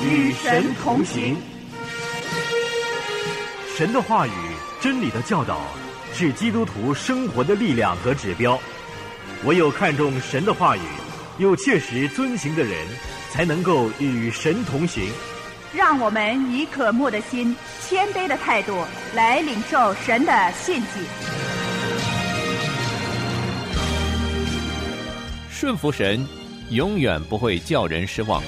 与神同行。 神的话语、真理的教导是基督徒生活的力量和指标。唯有看重神的话语，又切实遵行的人，才能够与神同行。 让我们以渴慕的心、谦卑的态度来领受神的信息。 顺服神，永远不会叫人失望。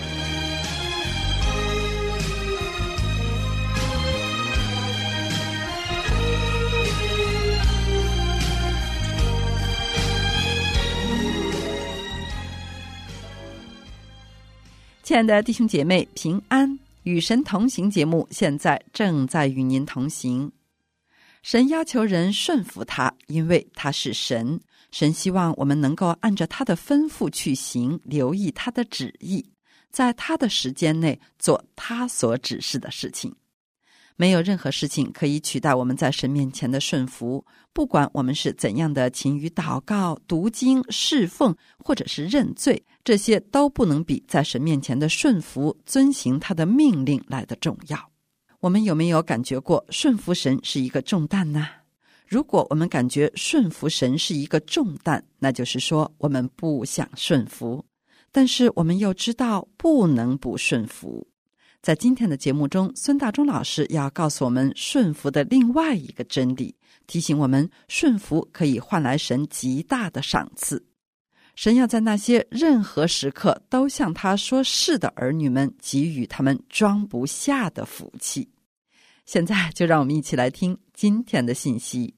亲爱的弟兄姐妹，平安，与神同行节目现在正在与您同行。神要求人顺服他，因为他是神。神希望我们能够按照他的吩咐去行，留意他的旨意，在他的时间内做他所指示的事情。没有任何事情可以取代我们在神面前的顺服，不管我们是怎样的勤于祷告、读经、侍奉，或者是认罪，这些都不能比在神面前的顺服、遵行他的命令来得重要。我们有没有感觉过顺服神是一个重担呢？如果我们感觉顺服神是一个重担，那就是说我们不想顺服，但是我们又知道不能不顺服。在今天的节目中，孙大中老师要告诉我们顺服的另外一个真理，提醒我们顺服可以换来神极大的赏赐。神要在那些任何时刻都向他说是的儿女们给予他们装不下的福气。现在就让我们一起来听今天的信息。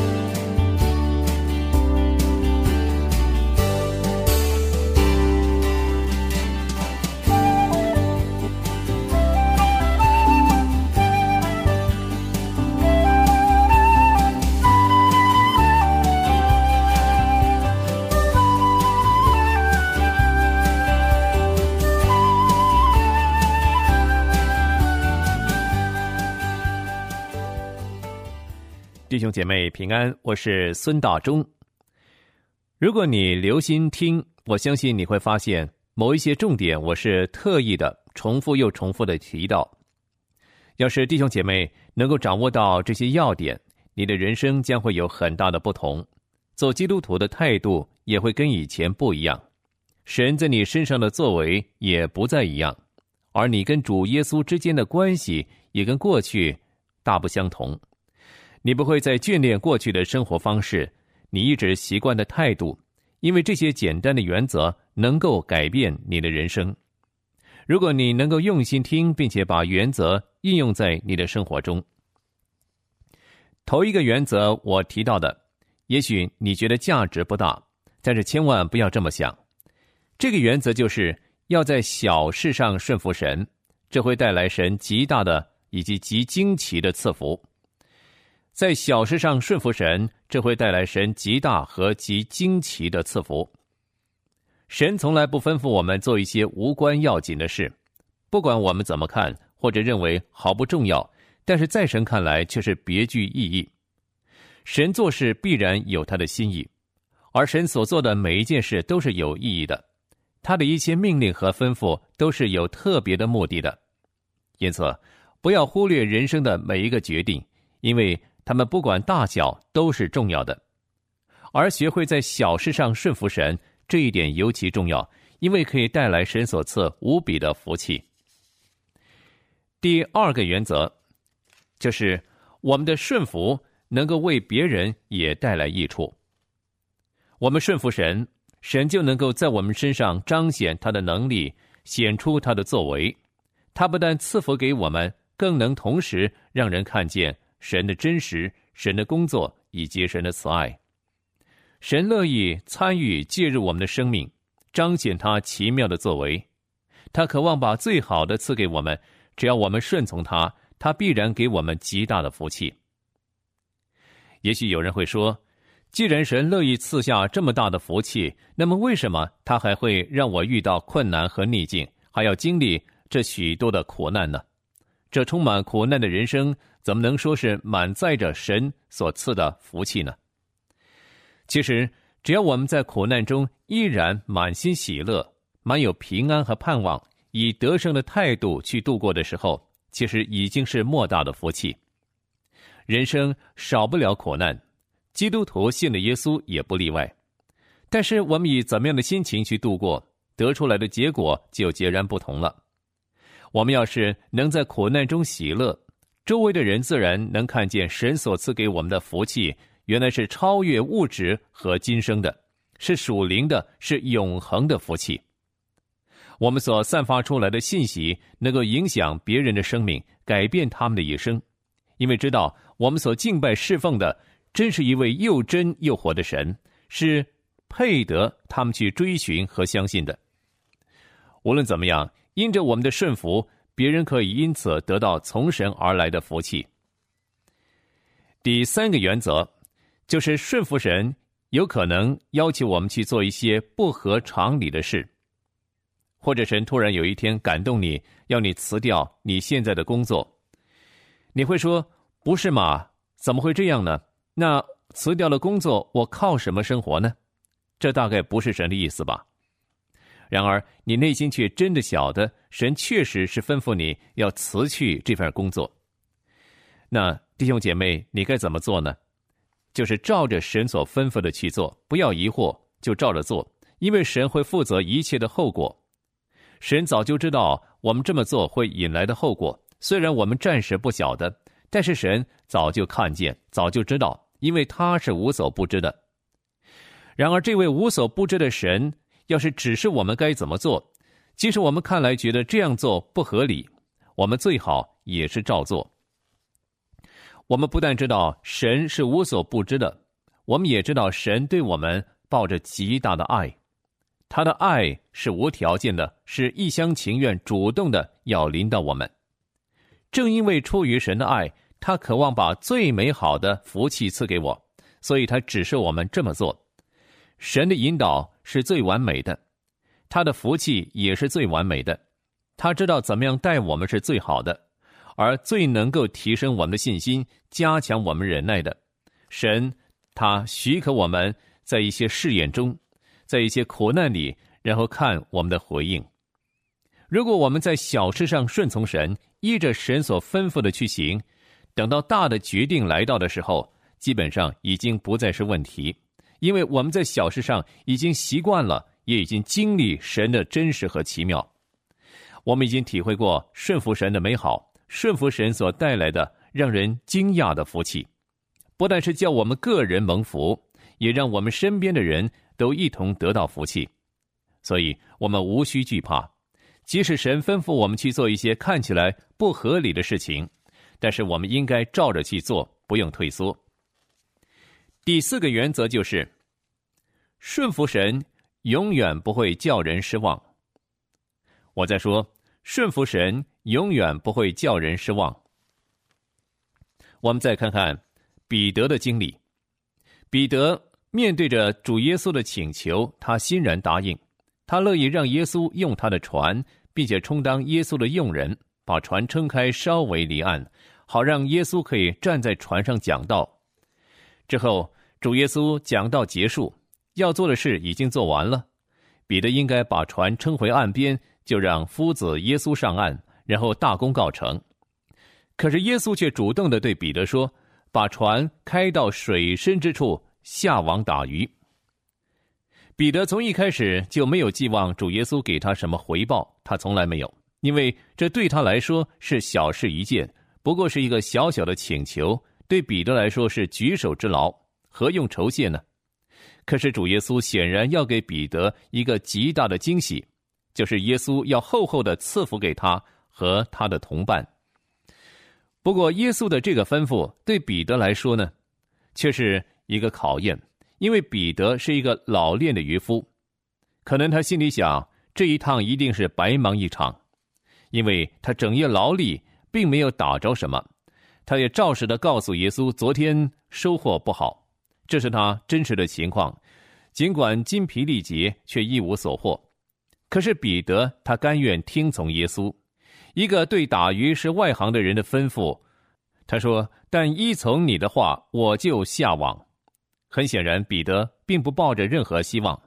弟兄姐妹平安，我是孙大中。如果你留心听，我相信你会发现某一些重点我是特意的重复又重复的提到。要是弟兄姐妹能够掌握到这些要点，你的人生将会有很大的不同，做基督徒的态度也会跟以前不一样，神在你身上的作为也不再一样，而你跟主耶稣之间的关系也跟过去大不相同。你不会再眷恋过去的生活方式，你一直习惯的态度，因为这些简单的原则能够改变你的人生。如果你能够用心听，并且把原则应用在你的生活中。头一个原则我提到的，也许你觉得价值不大，但是千万不要这么想。这个原则就是要在小事上顺服神，这会带来神极大的以及极惊奇的赐福。在小事上顺服神，这会带来神极大和极惊奇的赐福。神从来不吩咐我们做一些无关要紧的事，不管我们怎么看或者认为毫不重要，但是在神看来却是别具意义。神做事必然有他的心意，而神所做的每一件事都是有意义的，他的一切命令和吩咐都是有特别的目的的。因此不要忽略人生的每一个决定，因为他们不管大小都是重要的。而学会在小事上顺服神，这一点尤其重要，因为可以带来神所赐无比的福气。第二个原则就是我们的顺服能够为别人也带来益处。我们顺服神，神就能够在我们身上彰显他的能力，显出他的作为。他不但赐福给我们，更能同时让人看见神的真实、神的工作以及神的慈爱。神乐意参与介入我们的生命，彰显他奇妙的作为。他渴望把最好的赐给我们，只要我们顺从他，他必然给我们极大的福气。也许有人会说，既然神乐意赐下这么大的福气，那么为什么他还会让我遇到困难和逆境，还要经历这许多的苦难呢？这充满苦难的人生，怎么能说是满载着神所赐的福气呢？其实只要我们在苦难中依然满心喜乐，满有平安和盼望， 以得胜的态度去度过的时候，其实已经是莫大的福气。人生少不了苦难，基督徒信的耶稣也不例外。但是我们以怎么样的心情去度过，得出来的结果就截然不同了。我们要是能在苦难中喜乐，周围的人自然能看见神所赐给我们的福气，原来是超越物质和今生的，是属灵的，是永恒的福气。我们所散发出来的信息能够影响别人的生命，改变他们的一生，因为知道我们所敬拜侍奉的真是一位又真又活的神，是配得他们去追寻和相信的。无论怎么样，因着我们的顺服，别人可以因此得到从神而来的福气。第三个原则就是顺服神有可能要求我们去做一些不合常理的事，或者神突然有一天感动你，要你辞掉你现在的工作。你会说，不是嘛，怎么会这样呢？那辞掉了工作，我靠什么生活呢？这大概不是神的意思吧。然而你内心却真的晓得，神确实是吩咐你要辞去这份工作。那弟兄姐妹，你该怎么做呢？就是照着神所吩咐的去做，不要疑惑，就照着做，因为神会负责一切的后果。神早就知道我们这么做会引来的后果，虽然我们暂时不晓得，但是神早就看见，早就知道，因为他是无所不知的。然而这位无所不知的神，要是指示我们该怎么做，即使我们看来觉得这样做不合理，我们最好也是照做。我们不但知道神是无所不知的，我们也知道神对我们抱着极大的爱，他的爱是无条件的，是一厢情愿主动的要临到我们。正因为出于神的爱，他渴望把最美好的福气赐给我，所以他指示我们这么做。神的引导是最完美的，他的福气也是最完美的，他知道怎么样待我们是最好的，而最能够提升我们的信心，加强我们忍耐的。神他许可我们在一些试验中，在一些苦难里，然后看我们的回应。如果我们在小事上顺从神，依着神所吩咐的去行，等到大的决定来到的时候，基本上已经不再是问题，因为我们在小事上已经习惯了，也已经经历神的真实和奇妙。我们已经体会过顺服神的美好，顺服神所带来的让人惊讶的福气，不但是叫我们个人蒙福，也让我们身边的人都一同得到福气。所以我们无需惧怕，即使神吩咐我们去做一些看起来不合理的事情，但是我们应该照着去做，不用退缩。第四个原则就是顺服神永远不会叫人失望。我在说，顺服神永远不会叫人失望。我们再看看彼得的经历。彼得面对着主耶稣的请求，他欣然答应，他乐意让耶稣用他的船，并且充当耶稣的用人，把船撑开稍微离岸，好让耶稣可以站在船上讲道。之后主耶稣讲道结束，要做的事已经做完了，彼得应该把船撑回岸边，就让夫子耶稣上岸，然后大功告成。可是耶稣却主动地对彼得说，把船开到水深之处，下网打鱼。彼得从一开始就没有寄望主耶稣给他什么回报，他从来没有，因为这对他来说是小事一件，不过是一个小小的请求，对彼得来说是举手之劳，何用酬谢呢？可是主耶稣显然要给彼得一个极大的惊喜，就是耶稣要厚厚的赐福给他和他的同伴。不过耶稣的这个吩咐对彼得来说呢，却是一个考验，因为彼得是一个老练的渔夫，可能他心里想，这一趟一定是白忙一场，因为他整夜劳力并没有打着什么。他也照实的告诉耶稣，昨天收获不好，这是他真实的情况，尽管精疲力竭，却一无所获。可是彼得他甘愿听从耶稣，一个对打鱼是外行的人的吩咐。他说，但依从你的话，我就下网。很显然彼得并不抱着任何希望，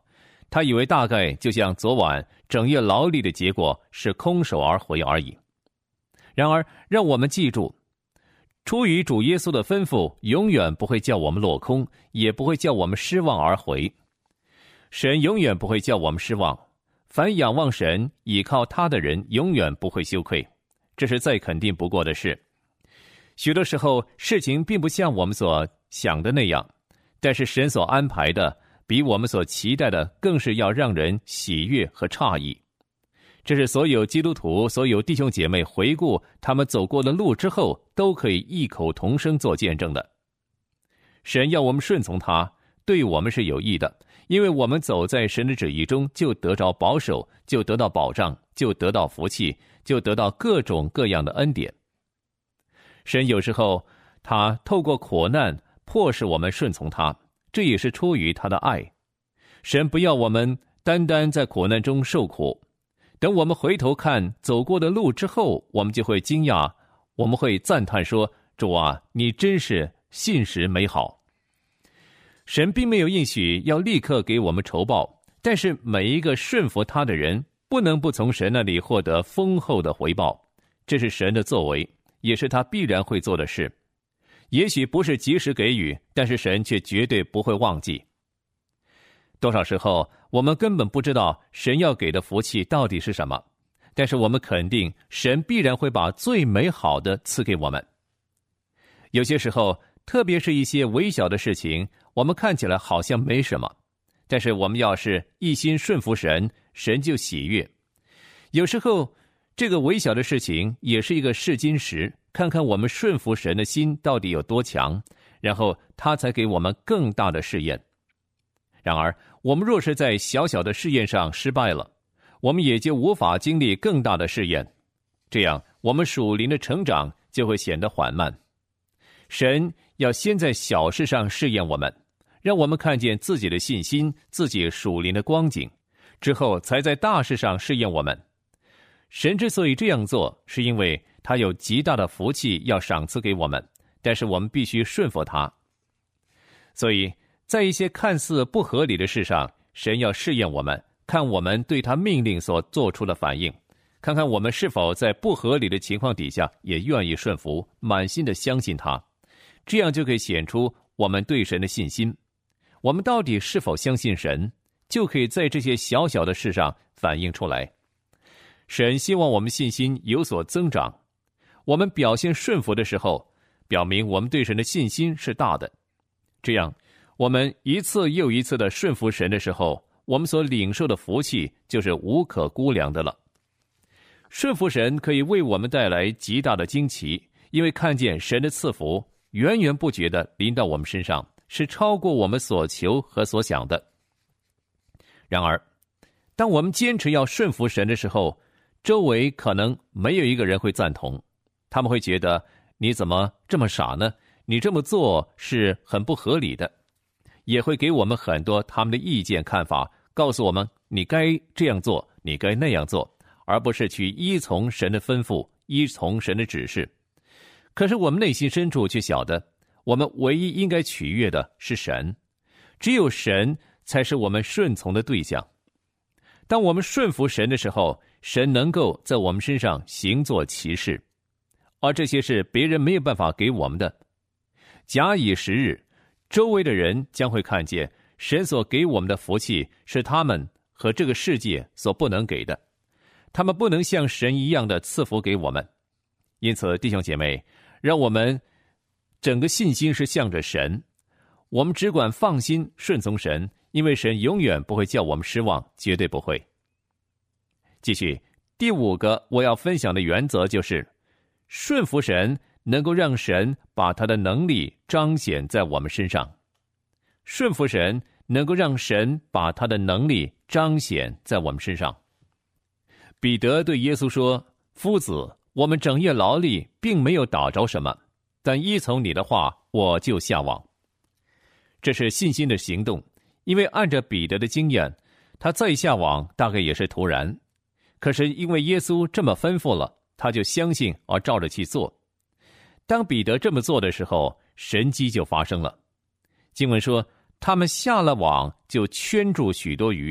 他以为大概就像昨晚整夜劳力的结果是空手而回而已。然而，让我们记住，出于主耶稣的吩咐，永远不会叫我们落空，也不会叫我们失望而回。神永远不会叫我们失望，凡仰望神、倚靠他的人，永远不会羞愧。这是再肯定不过的事。许多时候，事情并不像我们所想的那样，但是神所安排的，比我们所期待的更是要让人喜悦和诧异。这是所有基督徒、所有弟兄姐妹回顾他们走过的路之后，都可以异口同声做见证的。神要我们顺从他，对我们是有益的，因为我们走在神的旨意中，就得着保守，就得到保障，就得到福气，就得到各种各样的恩典。神有时候他透过苦难迫使我们顺从他，这也是出于他的爱。神不要我们单单在苦难中受苦，等我们回头看走过的路之后，我们就会惊讶，我们会赞叹说，主啊，你真是信实美好。神并没有应许要立刻给我们酬报，但是每一个顺服他的人不能不从神那里获得丰厚的回报，这是神的作为，也是他必然会做的事。也许不是及时给予，但是神却绝对不会忘记。多少时候我们根本不知道神要给的福气到底是什么，但是我们肯定神必然会把最美好的赐给我们。有些时候，特别是一些微小的事情，我们看起来好像没什么，但是我们要是一心顺服神，神就喜悦。有时候这个微小的事情也是一个试金石，看看我们顺服神的心到底有多强，然后他才给我们更大的试验。然而我们若是在小小的试验上失败了，我们也就无法经历更大的试验，这样我们属灵的成长就会显得缓慢。神要先在小事上试验我们，让我们看见自己的信心，自己属灵的光景，之后才在大事上试验我们。神之所以这样做，是因为他有极大的福气要赏赐给我们，但是我们必须顺服他。所以在一些看似不合理的事上，神要试验我们，看我们对他命令所做出的反应，看看我们是否在不合理的情况底下也愿意顺服，满心的相信他。这样就可以显出我们对神的信心。我们到底是否相信神，就可以在这些小小的事上反映出来。神希望我们信心有所增长，我们表现顺服的时候，表明我们对神的信心是大的。这样我们一次又一次的顺服神的时候，我们所领受的福气就是无可估量的了。顺服神可以为我们带来极大的惊奇，因为看见神的赐福源源不绝地临到我们身上，是超过我们所求和所想的。然而当我们坚持要顺服神的时候，周围可能没有一个人会赞同，他们会觉得你怎么这么傻呢？你这么做是很不合理的，也会给我们很多他们的意见看法，告诉我们你该这样做，你该那样做，而不是去依从神的吩咐，依从神的指示。可是我们内心深处却晓得，我们唯一应该取悦的是神，只有神才是我们顺从的对象。当我们顺服神的时候，神能够在我们身上行作奇事，而这些是别人没有办法给我们的。假以时日，周围的人将会看见神所给我们的福气是他们和这个世界所不能给的，他们不能像神一样的赐福给我们。因此弟兄姐妹，让我们整个信心是向着神，我们只管放心顺从神，因为神永远不会叫我们失望，绝对不会。继续，第5个我要分享的原则就是顺服神能够让神把他的能力彰显在我们身上。顺服神能够让神把他的能力彰显在我们身上。彼得对耶稣说，夫子，我们整夜劳力并没有打着什么，但依从你的话，我就下网。这是信心的行动，因为按照彼得的经验，他再下网大概也是突然，可是因为耶稣这么吩咐了，他就相信而照着去做。当彼得这么做的时候，神迹就发生了。经文说，他们下了网，就圈住许多鱼，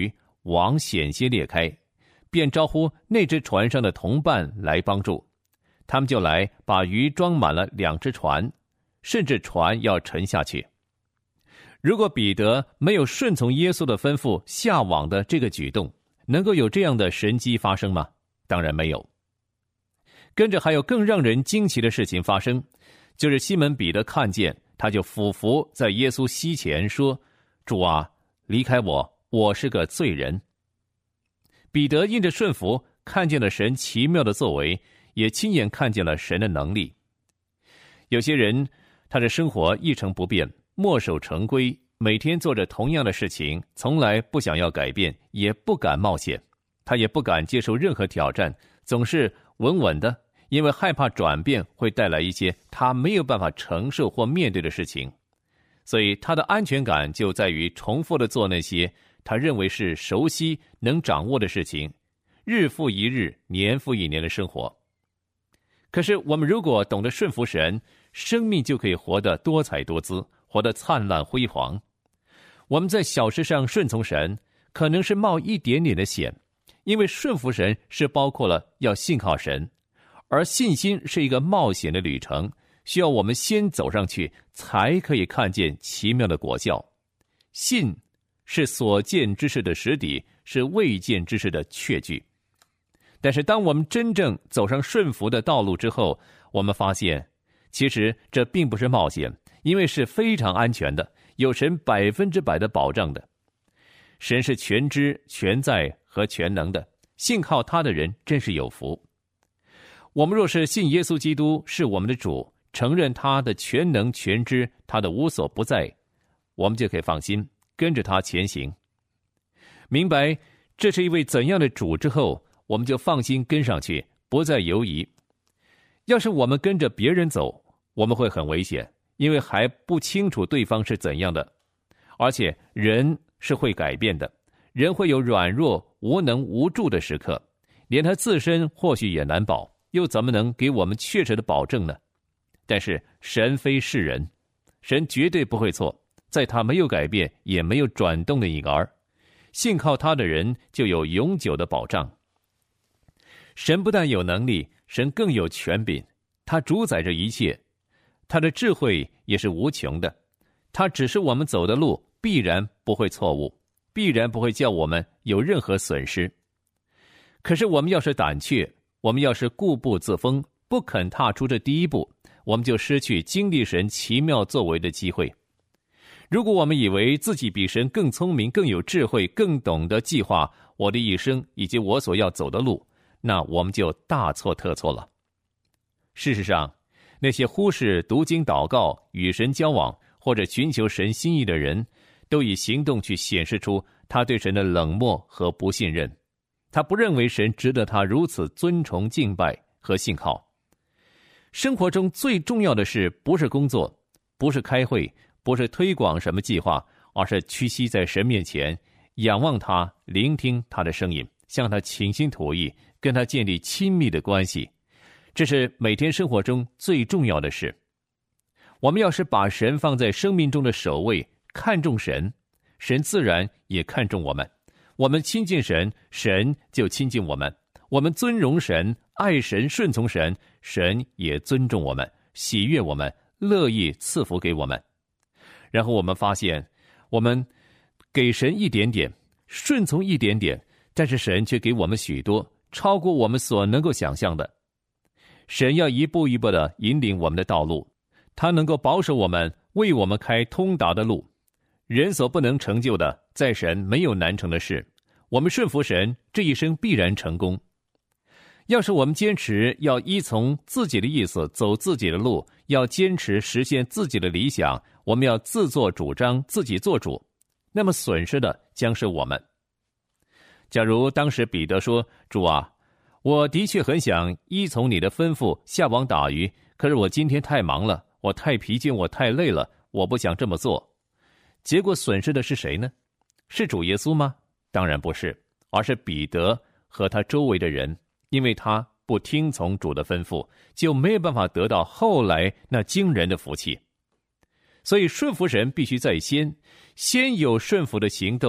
网险些裂开，便招呼那只船上的同伴来帮助。他们就来把鱼装满了2只船，甚至船要沉下去。如果彼得没有顺从耶稣的吩咐下网的这个举动，能够有这样的神迹发生吗？当然没有。跟着还有更让人惊奇的事情发生，就是西门彼得看见，他就俯伏在耶稣膝前说：主啊，离开我，我是个罪人。彼得因着顺服，看见了神奇妙的作为，也亲眼看见了神的能力。有些人他的生活一成不变，墨守成规，每天做着同样的事情，从来不想要改变，也不敢冒险，他也不敢接受任何挑战，总是稳稳的，因为害怕转变会带来一些他没有办法承受或面对的事情。所以他的安全感就在于重复的做那些他认为是熟悉能掌握的事情，日复一日，年复一年的生活。可是我们如果懂得顺服神，生命就可以活得多彩多姿，活得灿烂辉煌。我们在小事上顺从神，可能是冒一点点的险，因为顺服神是包括了要信靠神，而信心是一个冒险的旅程，需要我们先走上去，才可以看见奇妙的果效。信是所见之事的实底，是未见之事的确据。但是当我们真正走上顺服的道路之后，我们发现其实这并不是冒险，因为是非常安全的，有神100%的保障的。神是全知全在和全能的，信靠他的人真是有福。我们若是信耶稣基督是我们的主，承认他的全能全知，他的无所不在，我们就可以放心跟着他前行。明白这是一位怎样的主之后，我们就放心跟上去，不再犹疑。要是我们跟着别人走，我们会很危险，因为还不清楚对方是怎样的。而且人是会改变的，人会有软弱、无能、无助的时刻，连他自身或许也难保，又怎么能给我们确实的保证呢？但是神非世人，神绝对不会错，在他没有改变也没有转动的影儿，信靠他的人就有永久的保障。神不但有能力，神更有权柄，他主宰着一切，他的智慧也是无穷的，他指示我们走的路必然不会错误，必然不会叫我们有任何损失。可是我们要是胆怯，我们要是固步自封，不肯踏出这第一步，我们就失去经历神奇妙作为的机会。如果我们以为自己比神更聪明、更有智慧、更懂得计划我的一生以及我所要走的路，那我们就大错特错了。事实上，那些忽视读经祷告、与神交往或者寻求神心意的人，都以行动去显示出他对神的冷漠和不信任。他不认为神值得他如此尊崇敬拜和信靠。生活中最重要的事不是工作，不是开会，不是推广什么计划，而是屈膝在神面前，仰望他，聆听他的声音，向他倾心吐意，跟他建立亲密的关系。这是每天生活中最重要的事。我们要是把神放在生命中的首位，看重神，神自然也看重我们。我们亲近神，神就亲近我们；我们尊荣神、爱神、顺从神，神也尊重我们，喜悦我们，乐意赐福给我们。然后我们发现，我们给神一点点，顺从一点点，但是神却给我们许多，超过我们所能够想象的。神要一步一步地引领我们的道路，他能够保守我们，为我们开通达的路。人所不能成就的，在神没有难成的事。我们顺服神，这一生必然成功。要是我们坚持要依从自己的意思，走自己的路，要坚持实现自己的理想，我们要自作主张，自己做主，那么损失的将是我们。假如当时彼得说：主啊，我的确很想依从你的吩咐下网打鱼，可是我今天太忙了，我太疲倦，我太累了，我不想这么做。结果损失的是谁呢？是主耶稣吗？当然不是，而是彼得和他周围的人，因为他不听从主的吩咐，就没有办法得到后来那惊人的福气。所以顺服神必须在先有顺服的行动，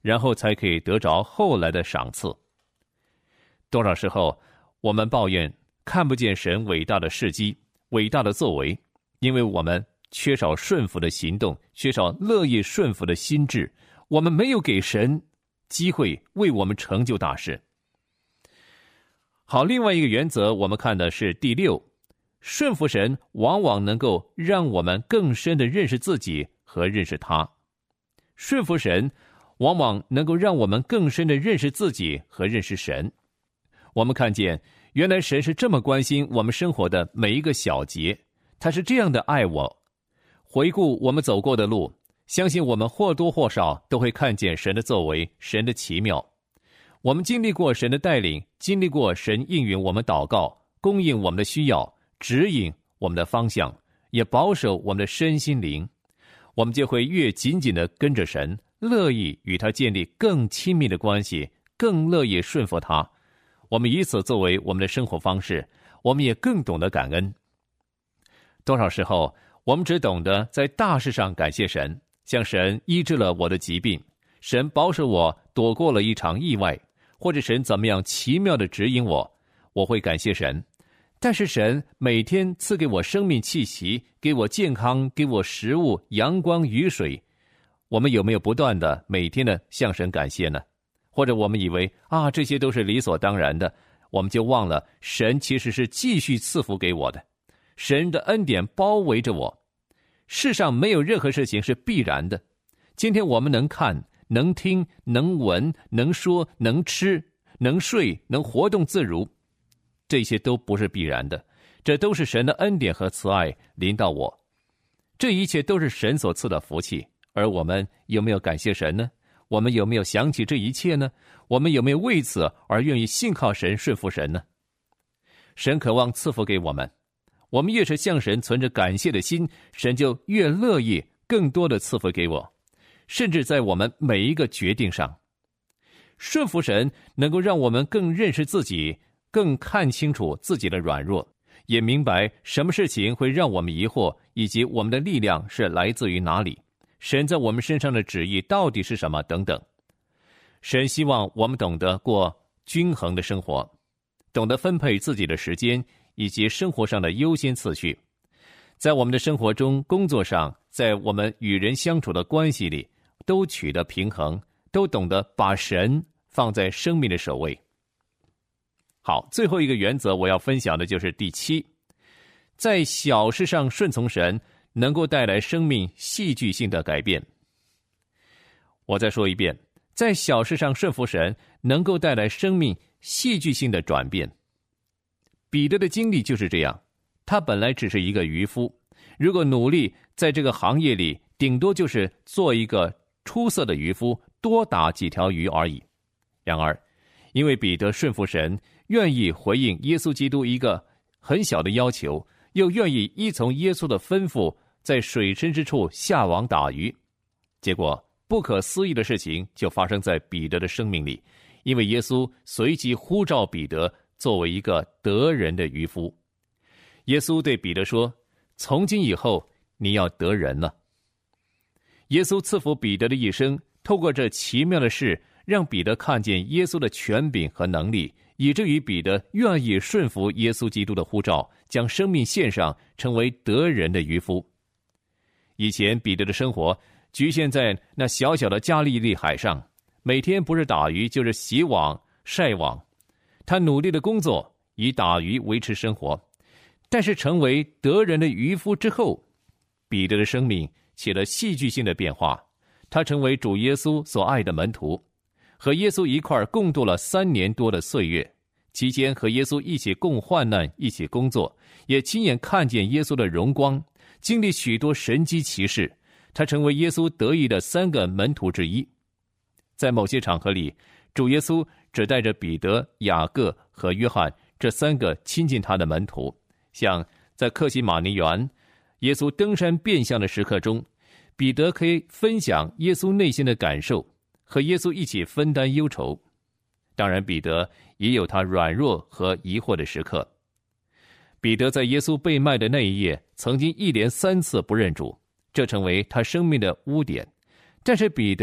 然后才可以得着后来的赏赐。多少时候我们抱怨看不见神伟大的事迹、伟大的作为，因为我们缺少顺服的行动，缺少乐意顺服的心智，我们没有给神机会为我们成就大事。好，另外一个原则我们看的是第6，顺服神往往能够让我们更深地认识自己和认识他。顺服神往往能够让我们更深地认识自己和认识神。我们看见原来神是这么关心我们生活的每一个小节，他是这样的爱我。回顾我们走过的路，相信我们或多或少都会看见神的作为，神的奇妙。我们经历过神的带领，经历过神应允我们祷告，供应我们的需要，指引我们的方向，也保守我们的身心灵。我们就会越紧紧地跟着神，乐意与他建立更亲密的关系，更乐意顺服他。我们以此作为我们的生活方式，我们也更懂得感恩。多少时候我们只懂得在大事上感谢神，像神医治了我的疾病，神保守我躲过了一场意外，或者神怎么样奇妙地指引我，我会感谢神。但是神每天赐给我生命气息，给我健康，给我食物、阳光、雨水，我们有没有不断的每天的向神感谢呢？或者我们以为这些都是理所当然的，我们就忘了神其实是继续赐福给我的，神的恩典包围着我。世上没有任何事情是必然的。今天我们能看、能听、能闻、能说、能吃、能睡、能活动自如，这些都不是必然的，这都是神的恩典和慈爱临到我。这一切都是神所赐的福气，而我们有没有感谢神呢？我们有没有想起这一切呢？我们有没有为此而愿意信靠神、顺服神呢？神渴望赐福给我们，我们越是向神存着感谢的心，神就越乐意更多的赐福给我，甚至在我们每一个决定上。顺服神能够让我们更认识自己，更看清楚自己的软弱，也明白什么事情会让我们疑惑，以及我们的力量是来自于哪里，神在我们身上的旨意到底是什么等等。神希望我们懂得过均衡的生活，懂得分配自己的时间，以及生活上的优先次序。在我们的生活中、工作上，在我们与人相处的关系里，都取得平衡，都懂得把神放在生命的首位。好，最后一个原则我要分享的就是第7，在小事上顺从神，能够带来生命戏剧性的改变。我再说一遍，在小事上顺服神，能够带来生命戏剧性的转变。彼得的经历就是这样，他本来只是一个渔夫，如果努力在这个行业里，顶多就是做一个出色的渔夫，多打几条鱼而已。然而因为彼得顺服神，愿意回应耶稣基督一个很小的要求，又愿意依从耶稣的吩咐，在水深之处下网打鱼，结果不可思议的事情就发生在彼得的生命里，因为耶稣随即呼召彼得作为一个得人的渔夫。耶稣对彼得说，从今以后你要得人了。耶稣赐福彼得的一生，透过这奇妙的事，让彼得看见耶稣的权柄和能力，以至于彼得愿意顺服耶稣基督的呼召，将生命献上，成为得人的渔夫。以前彼得的生活局限在那小小的加利利海上，每天不是打鱼就是洗网晒网，他努力的工作，以打鱼维持生活。但是成为得人的渔夫之后，彼得的生命起了戏剧性的变化，他成为主耶稣所爱的门徒，和耶稣一块共度了3年多的岁月，期间和耶稣一起共患难，一起工作，也亲眼看见耶稣的荣光，经历许多神迹奇事，他成为耶稣得意的3个门徒之一。在某些场合里，主耶稣只带着彼得、雅各和约翰这3个亲近他的门徒，像在客西马尼园，耶稣登山变相的时刻中，彼得可以分享耶稣内心的感受，和耶稣一起分担忧愁。当然彼得也有他软弱和疑惑的时刻。彼得在耶稣被卖的那一夜，曾经一连3次不认主，这成为他生命的污点。但是彼得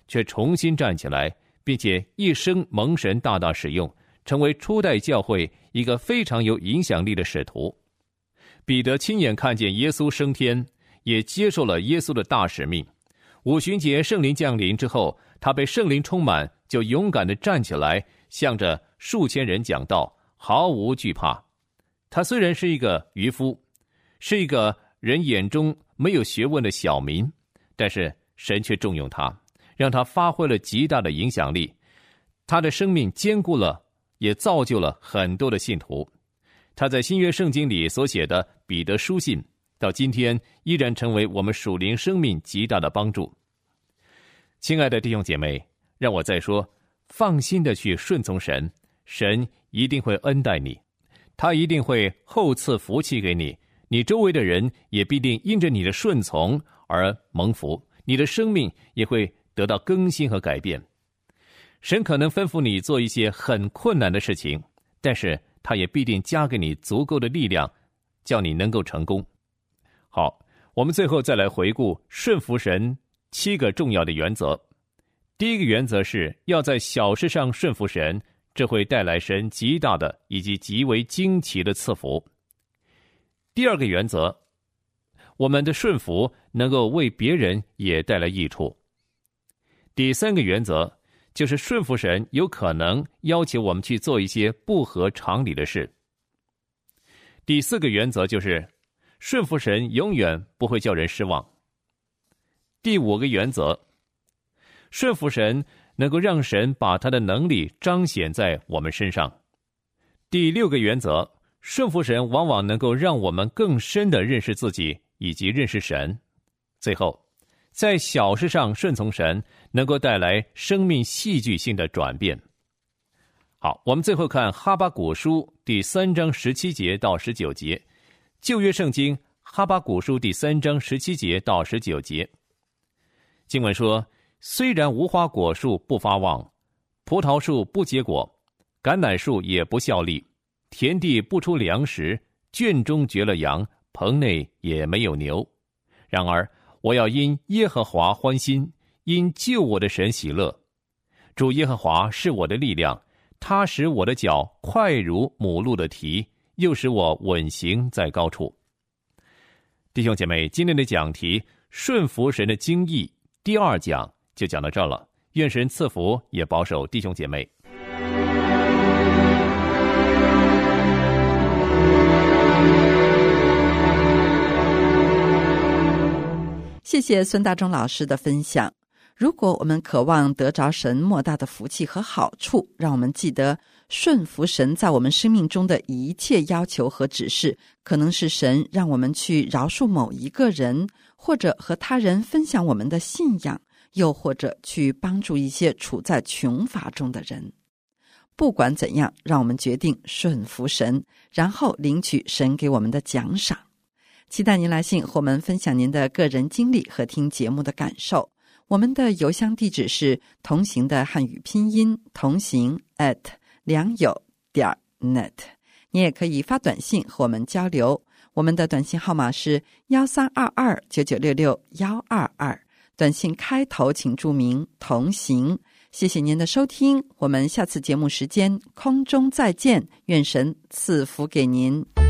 却重新站起来，并且一生蒙神大大使用，成为初代教会一个非常有影响力的使徒。彼得亲眼看见耶稣升天，也接受了耶稣的大使命。五旬节圣灵降临之后，他被圣灵充满，就勇敢地站起来，向着数千人讲道，毫无惧怕。他虽然是一个渔夫，是一个人眼中没有学问的小民，但是神却重用他，让他发挥了极大的影响力。他的生命坚固了，也造就了很多的信徒。他在新约圣经里所写的彼得书信，到今天依然成为我们属灵生命极大的帮助。亲爱的弟兄姐妹，让我再说，放心的去顺从神，神一定会恩待你，他一定会厚赐福气给你，你周围的人也必定因着你的顺从而蒙福，你的生命也会得到更新和改变。神可能吩咐你做一些很困难的事情，但是他也必定加给你足够的力量，叫你能够成功。好，我们最后再来回顾顺服神7个重要的原则。第一个原则是要在小事上顺服神，这会带来神极大的以及极为惊奇的赐福。第二个原则，我们的顺服能够为别人也带来益处。第三个原则就是顺服神有可能要求我们去做一些不合常理的事。第四个原则就是顺服神永远不会叫人失望。第五个原则，顺服神能够让神把他的能力彰显在我们身上。第六个原则，顺服神往往能够让我们更深地认识自己以及认识神。最后，在小事上顺从神，能够带来生命戏剧性的转变。好，我们最后看哈巴谷书第3章17节到19节，旧约圣经哈巴谷书第3章17节到19节。经文说，虽然无花果树不发旺，葡萄树不结果，橄榄树也不效力，田地不出粮食，圈中绝了羊，棚内也没有牛。然而我要因耶和华欢心，因救我的神喜乐。主耶和华是我的力量，他使我的脚快如母鹿的蹄，又使我稳行在高处。弟兄姐妹，今天的讲题顺服神的经义第2讲就讲到这儿了。愿神赐福也保守弟兄姐妹。 谢谢孙大中老师的分享。如果我们渴望得着神莫大的福气和好处，让我们记得顺服神在我们生命中的一切要求和指示，可能是神让我们去饶恕某一个人，或者和他人分享我们的信仰，又或者去帮助一些处在穷乏中的人。不管怎样，让我们决定顺服神，然后领取神给我们的奖赏。期待您来信和我们分享您的个人经历和听节目的感受。我们的邮箱地址是同行的汉语拼音同行@良友.net。你也可以发短信和我们交流，我们的短信号码是132299662122，短信开头请注明同行。谢谢您的收听，我们下次节目时间空中再见，愿神赐福给您。